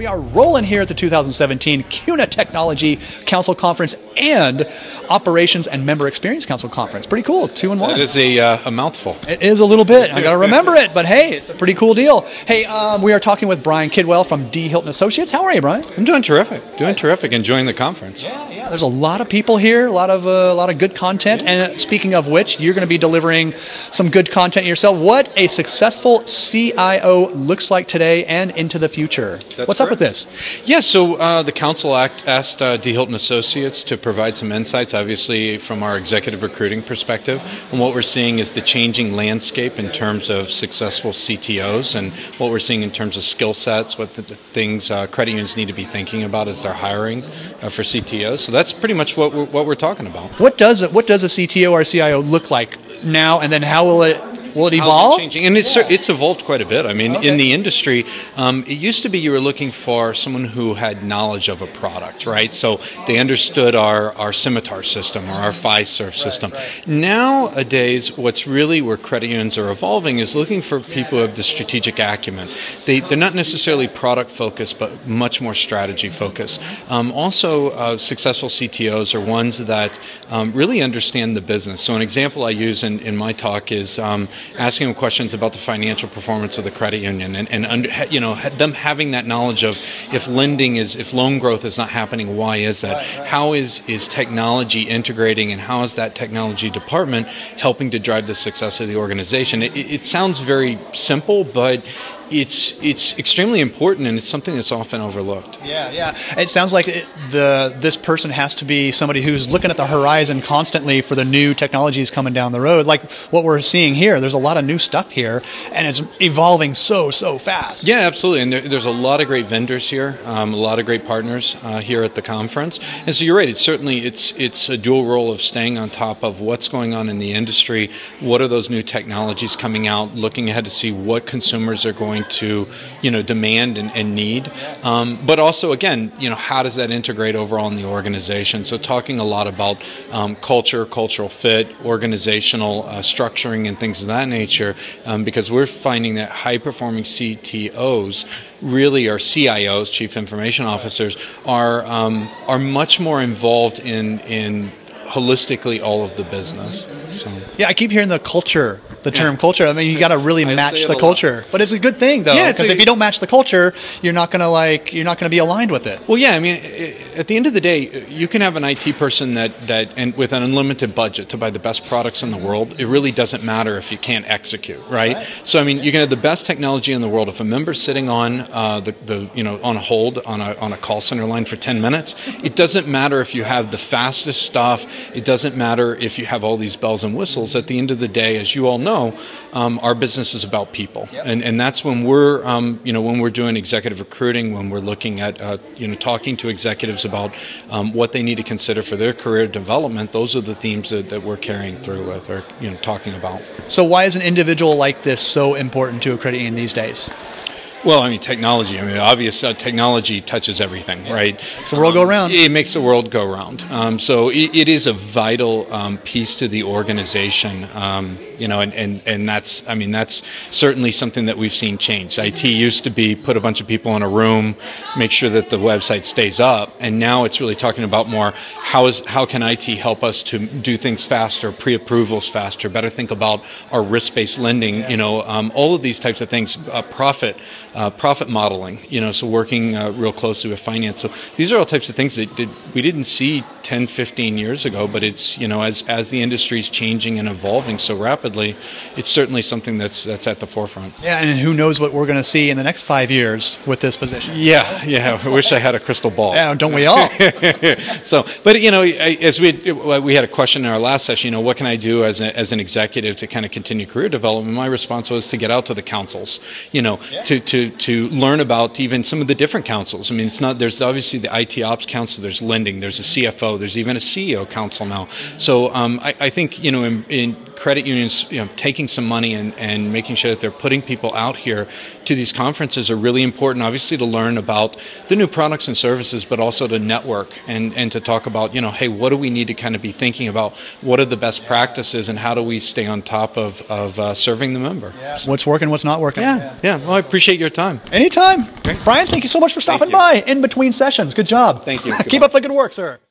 We are rolling here at the 2017 CUNA Technology Council Conference and Operations and Member Experience Council Conference. Pretty cool, 2 in 1. It is a mouthful. It is a little bit. I got to remember it, but hey, it's a pretty cool deal. Hey, we are talking with Brian Kidwell from D. Hilton Associates. How are you, Brian? I'm doing terrific. Enjoying the conference. Yeah. There's a lot of people here, a lot of good content. And speaking of which, you're going to be delivering some good content yourself. What a successful CIO looks like today and into the future. What's up with this? Yeah, so the council asked D. Hilton Associates to provide some insights, obviously from our executive recruiting perspective. And what we're seeing is the changing landscape in terms of successful CTOs and what we're seeing in terms of skill sets, what the things credit unions need to be thinking about as they're hiring for CTOs. So that's pretty much what we're talking about. What does a CTO or a CIO look like now, and then how will it evolve? Changing? And it's evolved quite a bit. I mean, in the industry, it used to be you were looking for someone who had knowledge of a product, right? So they understood our Scimitar system or our Fiserv system. Nowadays, where credit unions are evolving is looking for people who have the strategic acumen. They're not necessarily product focused, but much more strategy focused. Also, successful CTOs are ones that really understand the business. So an example I use in my talk is asking them questions about the financial performance of the credit union and them having that knowledge of if loan growth is not happening, why is that? How is technology integrating, and how is that technology department helping to drive the success of the organization? It sounds very simple, but it's extremely important, and it's something that's often overlooked. Yeah. It sounds like this person has to be somebody who's looking at the horizon constantly for the new technologies coming down the road. Like what we're seeing here, there's a lot of new stuff here, and it's evolving so fast. Yeah, absolutely. And there's a lot of great vendors here, a lot of great partners here at the conference. And so you're right. It's a dual role of staying on top of what's going on in the industry. What are those new technologies coming out? Looking ahead to see what consumers are going to demand and need, but also again how does that integrate overall in the organization? So talking a lot about cultural fit, organizational structuring, and things of that nature, because we're finding that high performing CTOs, really, our CIOs, Chief Information Officers, are much more involved in holistically all of the business. So. Yeah, I keep hearing the term culture. I mean, you got to really match the culture, but it's a good thing though, because if you don't match the culture, you're not going to be aligned with it. Well, yeah, I mean, at the end of the day, you can have an IT person that with an unlimited budget to buy the best products in the world. It really doesn't matter if you can't execute, right? So, I mean, you can have the best technology in the world. If a member's sitting on on hold on a call center line for 10 minutes, it doesn't matter if you have the fastest stuff. It doesn't matter if you have all these bells and whistles. At the end of the day, as you all know, our business is about people, and that's when we're doing executive recruiting, when we're looking at talking to executives about what they need to consider for their career development. Those are the themes that we're carrying through with, or talking about. So why is an individual like this so important to a credit union these days? Well, I mean, technology. I mean, obvious technology touches everything, right? Makes the world go round. It makes the world go round. So it is a vital piece to the organization. And that's certainly something that we've seen change. IT used to be put a bunch of people in a room, make sure that the website stays up, and now it's really talking about more how can IT help us to do things faster, pre-approvals faster, better think about our risk-based lending, all of these types of things, profit modeling, so working real closely with finance. So these are all types of things that we didn't see 10, 15 years ago, but it's, as the industry is changing and evolving so rapidly, it's certainly something that's at the forefront. Yeah, and who knows what we're going to see in the next 5 years with this position. Yeah. I wish I had a crystal ball. Yeah, don't we all? So, but as we had a question in our last session, what can I do as an executive to kind of continue career development? My response was to get out to the councils, to learn about even some of the different councils. I mean, there's obviously the IT Ops Council, there's lending, there's a CFO, CIO. There's even a CEO council now. So I think, in credit unions, taking some money and making sure that they're putting people out here to these conferences are really important, obviously, to learn about the new products and services, but also to network and to talk about, hey, what do we need to kind of be thinking about? What are the best practices and how do we stay on top of serving the member? Yeah. What's working, what's not working. Yeah. Well, I appreciate your time. Anytime. Great. Brian, thank you so much for stopping by in between sessions. Good job. Thank you. Keep up the good work, sir.